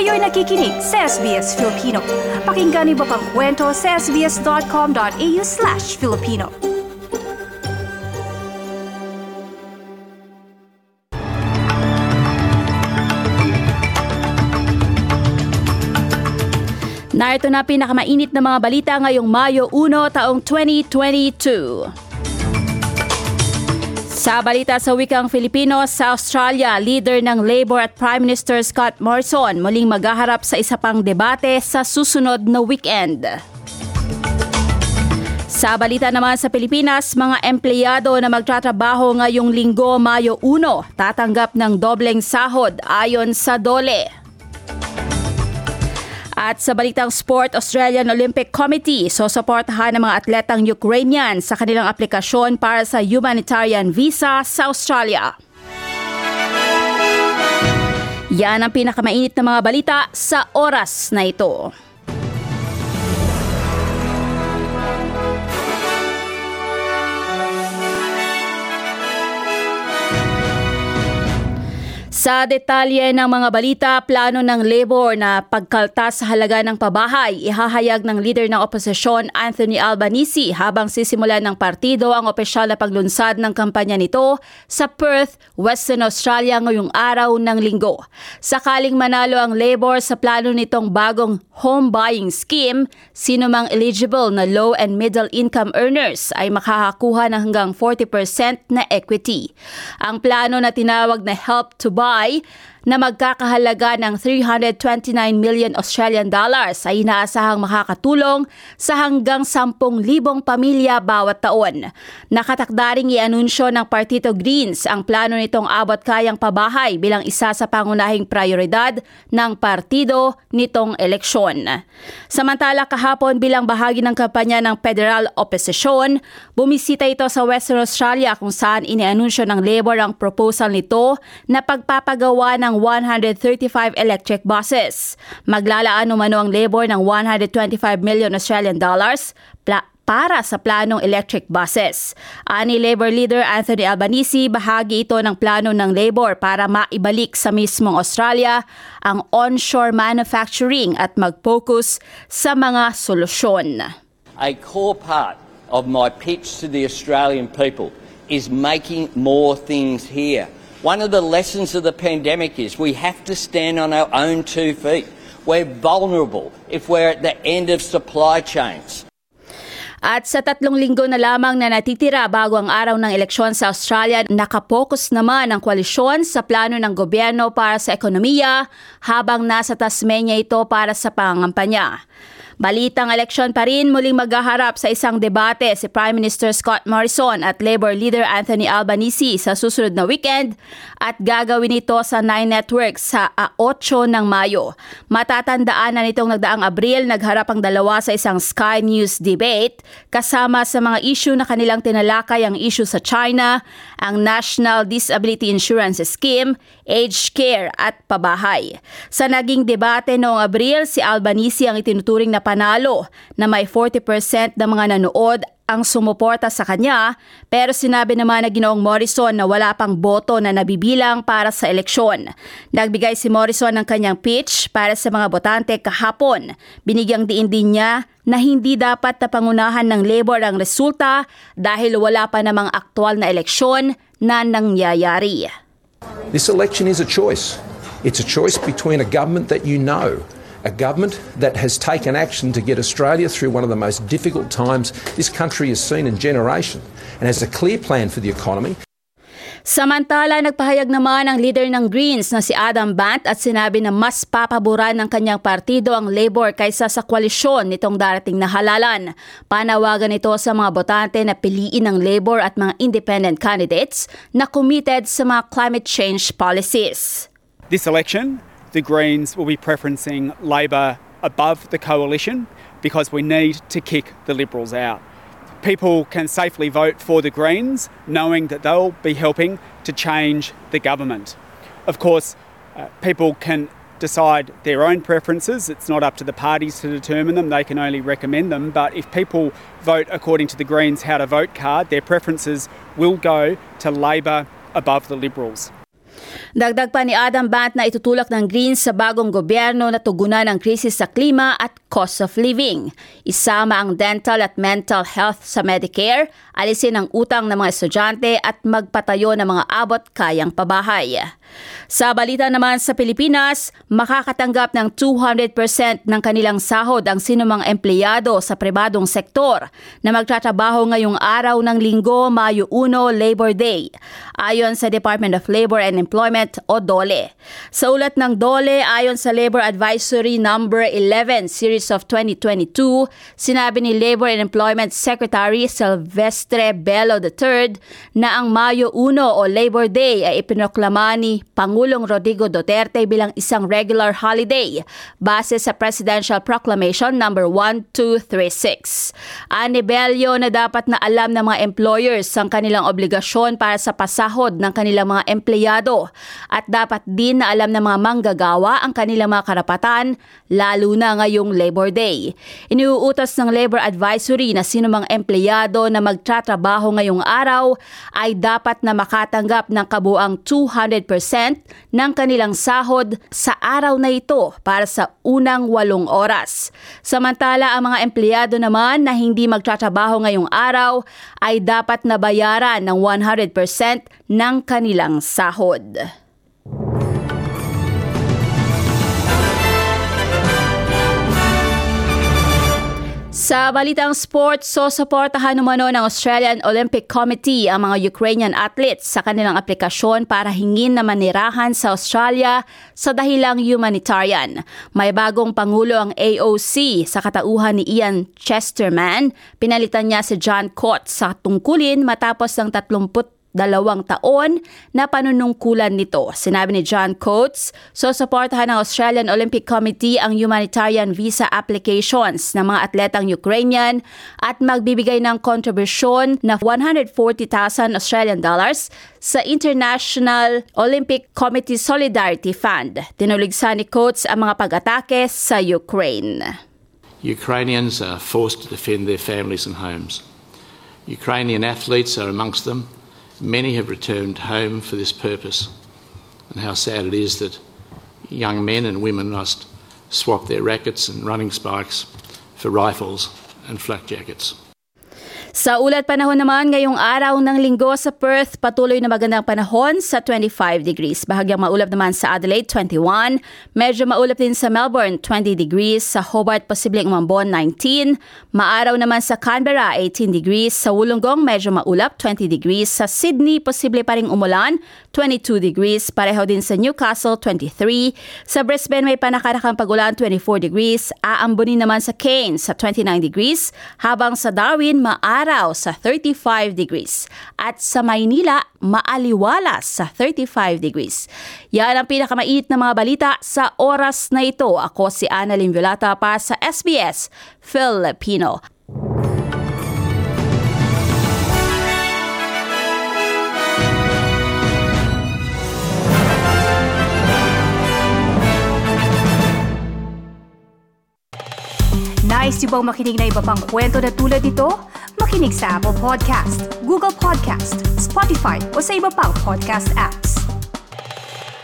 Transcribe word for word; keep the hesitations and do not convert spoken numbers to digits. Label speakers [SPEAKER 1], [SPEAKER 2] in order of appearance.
[SPEAKER 1] Kayo'y nakikinig sa S B S Filipino. Pakinggan niyo pa ang kwento sa sbs.com.au slash Filipino. Narito na pinakamainit na mga balita ngayong Mayo first taong twenty twenty-two. Sa balita sa wikang Filipino, sa Australia, leader ng Labor at Prime Minister Scott Morrison muling maghaharap sa isa pang debate sa susunod na weekend. Sa balita naman sa Pilipinas, mga empleyado na magtatrabaho ngayong linggo Mayo first tatanggap ng dobleng sahod ayon sa D O L E. At sa balitang sport, Australian Olympic Committee susuportahan ng mga atletang Ukrainian sa kanilang aplikasyon para sa humanitarian visa sa Australia. Yan ang pinakamainit na mga balita sa oras na ito. Sa detalye ng mga balita, plano ng Labor na pagkaltas sa halaga ng pabahay, ihahayag ng leader ng oposisyon Anthony Albanese habang sisimulan ng partido ang opisyal na paglunsad ng kampanya nito sa Perth, Western Australia ngayong araw ng linggo. Sakaling manalo ang Labor sa plano nitong bagong home buying scheme, sino mang eligible na low and middle income earners ay makakakuha ng hanggang forty percent na equity. Ang plano na tinawag na Help to Buy na magkakahalaga ng three hundred twenty-nine million Australian dollars ay inaasahang makakatulong sa hanggang ten thousand pamilya bawat taon. Nakatakdaring i-anunsyo ng Partido Greens ang plano nitong abot kayang pabahay bilang isa sa pangunahing prioridad ng partido nitong eleksyon. Samantala kahapon bilang bahagi ng kampanya ng federal opposition, bumisita ito sa Western Australia kung saan inianunsyo ng Labor ang proposal nito na pagpapagawa ng one hundred thirty-five electric buses. Maglalaan umano ang Labor ng one hundred twenty-five million Australian dollars pla- para sa planong electric buses. Ani Labor leader Anthony Albanese, bahagi ito ng plano ng Labor para maibalik sa mismong Australia ang onshore manufacturing at mag-focus sa mga solusyon.
[SPEAKER 2] A core part of my pitch to the Australian people is making more things here. One of the lessons of the pandemic is we have to stand on our own two feet. We're vulnerable if we're at the end of supply chains.
[SPEAKER 1] At sa tatlong linggo na lamang na natitira bago ang araw ng eleksyon sa Australia, nakapokus naman ang koalisyon sa plano ng gobyerno para sa ekonomiya habang nasa Tasmania ito para sa pangangampanya. Balitang eleksyon pa rin, muling maghaharap sa isang debate si Prime Minister Scott Morrison at Labor leader Anthony Albanese sa susunod na weekend at gagawin ito sa Nine Network sa eight ng Mayo. Matatandaan na nitong nagdaang Abril, nagharap ang dalawa sa isang Sky News debate kasama sa mga issue na kanilang tinalakay ang issue sa China, ang National Disability Insurance Scheme, aged care at pabahay. Sa naging debate noong Abril, si Albanese ang itinuturing na panalo na may forty percent ng mga nanood ang sumuporta sa kanya, pero sinabi naman na Ginoong Morrison na wala pang boto na nabibilang para sa eleksyon. Nagbigay si Morrison ng kanyang pitch para sa mga botante kahapon. Binigyang diin din niya na hindi dapat na pangunahan ng Labor ang resulta dahil wala pa namang aktual na eleksyon na nangyayari.
[SPEAKER 3] This election is a choice. It's a choice between a government that you know, a government that has taken action to get Australia through one of the most difficult times this country has seen in generation and has a clear plan for the economy.
[SPEAKER 1] Samantala, nagpahayag naman ang leader ng Greens na si Adam Bandt at sinabi na mas papaboran ng kanyang partido ang Labor kaysa sa koalisyon nitong darating na halalan. Panawagan ito sa mga botante na piliin ng Labor at mga independent candidates na committed sa mga climate change policies.
[SPEAKER 4] This election, the Greens will be preferencing Labor above the coalition because we need to kick the Liberals out. People can safely vote for the Greens knowing that they'll be helping to change the government. Of course, uh, people can decide their own preferences. It's not up to the parties to determine them. They can only recommend them. But if people vote according to the Greens how to vote card, their preferences will go to Labor above the Liberals.
[SPEAKER 1] Dagdag pa ni Adam Bant na itutulak ng Greens sa bagong gobyerno na tugunan ang krisis sa klima at cost of living. Isama ang dental at mental health sa Medicare, alisin ang utang ng mga estudyante at magpatayo ng mga abot-kayang pabahay. Sa balita naman sa Pilipinas, makakatanggap ng two hundred percent ng kanilang sahod ang sinumang empleyado sa pribadong sektor na magtatrabaho ngayong araw ng Linggo, Mayo one, Labor Day. Ayon sa Department of Labor and Employment o DOLE. Sa ulat ng DOLE, ayon sa Labor Advisory number eleven series of twenty twenty-two, sinabi ni Labor and Employment Secretary Silvestre Bello the third na ang Mayo one o Labor Day ay ipinoklama ni Pangulong Rodrigo Duterte bilang isang regular holiday base sa Presidential Proclamation number one two three six. Ani Bello na dapat na alam ng mga employers ang kanilang obligasyon para sa pasahod ng kanilang mga empleyado at dapat din na alam ng mga manggagawa ang kanilang mga karapatan lalo na ngayong Labor Day. Iniuutos ng Labor Advisory na sinumang empleyado na magtatrabaho ngayong araw ay dapat na makatanggap ng kabuang two hundred percent ng kanilang sahod sa araw na ito para sa unang walong oras. Samantala, ang mga empleyado naman na hindi magtatrabaho ngayong araw ay dapat na bayaran ng one hundred percent ng kanilang sahod. Sa balitang sports, susuportahan umano ng Australian Olympic Committee ang mga Ukrainian athletes sa kanilang aplikasyon para hingin na manirahan sa Australia sa dahilang humanitarian. May bagong pangulo ang A O C sa katauhan ni Ian Chesterman. Pinalitan niya si John Coates sa tungkulin matapos ng tatlumput dalawang taon na panunungkulan nito. Sinabi ni John Coates, susuportahan ng Australian Olympic Committee ang humanitarian visa applications ng mga atletang Ukrainian at magbibigay ng kontribusyon na one hundred forty thousand Australian dollars sa International Olympic Committee Solidarity Fund. Tinuligsa ni Coates ang mga pag-atake sa Ukraine.
[SPEAKER 5] Ukrainians are forced to defend their families and homes. Ukrainian athletes are amongst them. Many have returned home for this purpose, and how sad it is that young men and women must swap their rackets and running spikes for rifles and flak jackets.
[SPEAKER 1] Sa ulat panahon naman, ngayong araw ng Linggo sa Perth, patuloy na magandang panahon sa twenty-five degrees. Bahagyang maulap naman sa Adelaide, twenty-one. Medyo maulap din sa Melbourne, twenty degrees. Sa Hobart, posibleng umambon, nineteen. Maaraw naman sa Canberra, eighteen degrees. Sa Wollongong, medyo maulap, twenty degrees. Sa Sydney, posible pa ring umulan, twenty-two degrees. Pareho din sa Newcastle, twenty-three. Sa Brisbane, may panakarakang pagulan, twenty-four degrees. Aambonin naman sa Cairns sa twenty-nine degrees. Habang sa Darwin, maaraw sa thirty-five degrees. At sa Maynila, maaliwalas sa thirty-five degrees. Yan ang pinakamait na mga balita sa oras na ito. Ako si Annalyn Violata para sa S B S Filipino.
[SPEAKER 6] Nice yung bang makinig na iba pang kwento na tulad ito? Makinig sa Apple Podcast, Google Podcast, Spotify o sa iba pang podcast app.